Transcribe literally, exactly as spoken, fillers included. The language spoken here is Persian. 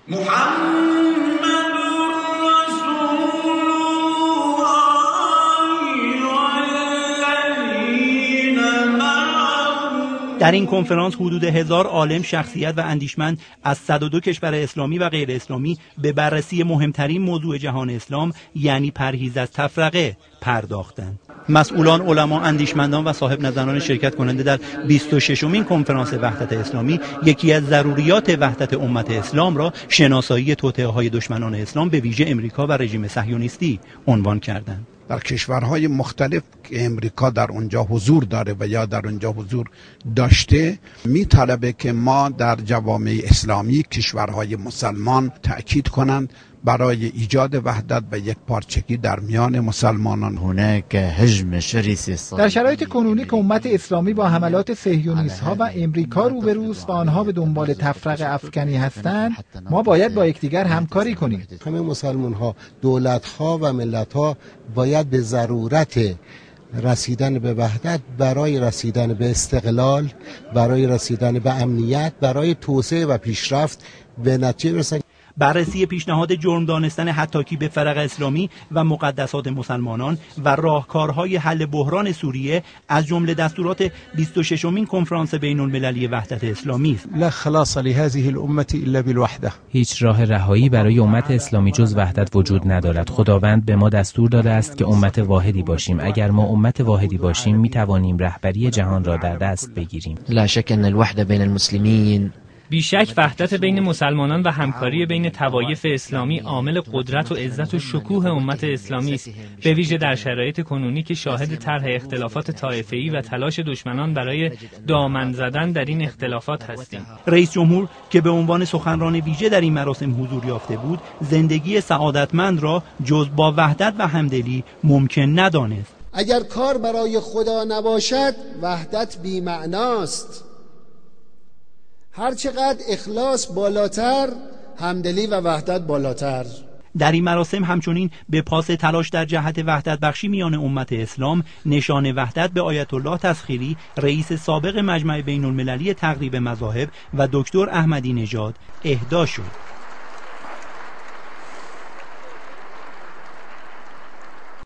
در این کنفرانس حدود هزار عالم، شخصیت و اندیشمند از صد و دو کشور اسلامی و غیر اسلامی به بررسی مهمترین موضوع جهان اسلام یعنی پرهیز از تفرقه پرداختند. مسئولان، علما، اندیشمندان و صاحب نظران شرکت کننده در بیست و ششمین کنفرانس وحدت اسلامی یکی از ضروریات وحدت امت اسلام را شناسایی توطئه‌های دشمنان اسلام به ویژه امریکا و رژیم صهیونیستی عنوان کردند. در کشورهای مختلف که امریکا در اونجا حضور داره و یا در اونجا حضور داشته، میطلبه که ما در جوامع اسلامی کشورهای مسلمان تأکید کنند برای ایجاد وحدت و یک پارچگی در میان مسلمانان. هناك هجم شرس. در شرایط کنونی که امت اسلامی با حملات صهیونیست ها و امریکا روبروست و آنها به دنبال تفرقه افکنی هستند، ما باید با یکدیگر همکاری کنیم. همه مسلمان ها، دولت ها و ملت ها باید به ضرورت رسیدن به وحدت برای رسیدن به استقلال، برای رسیدن به امنیت، برای توسعه و پیشرفت به نتیجه برسند. بررسی پیشنهاد جرم دانستن حتاکی به فرق اسلامی و مقدسات مسلمانان و راهکارهای حل بحران سوریه از جمله دستورات بیست و ششمین کنفرانس بین المللی وحدت اسلامی است. لا خلاص لهذه الامه الا بالوحده. هیچ راه رهایی برای امت اسلامی جز وحدت وجود ندارد. خداوند به ما دستور داده است که امت واحدی باشیم. اگر ما امت واحدی باشیم می توانیم رهبری جهان را در دست بگیریم. لا شک ان الوحده بین المسلمین. بیشک وحدت بین مسلمانان و همکاری بین طوایف اسلامی عامل قدرت و عزت و شکوه امت اسلامی است، به ویژه در شرایط کنونی که شاهد طرح اختلافات طایفه‌ای و تلاش دشمنان برای دامن زدن در این اختلافات هستیم. رئیس جمهور که به عنوان سخنران ویژه در این مراسم حضور یافته بود، زندگی سعادتمند را جز با وحدت و همدلی ممکن ندانست. اگر کار برای خدا نباشد، وحدت بی‌معناست. هر چقدر اخلاص بالاتر، همدلی و وحدت بالاتر. در این مراسم همچنین به پاس تلاش در جهت وحدت بخشی میان امت اسلام نشان وحدت به آیت الله تسخیری، رئیس سابق مجمع بین المللی تقریب مذاهب و دکتر احمدی نژاد اهدا شد.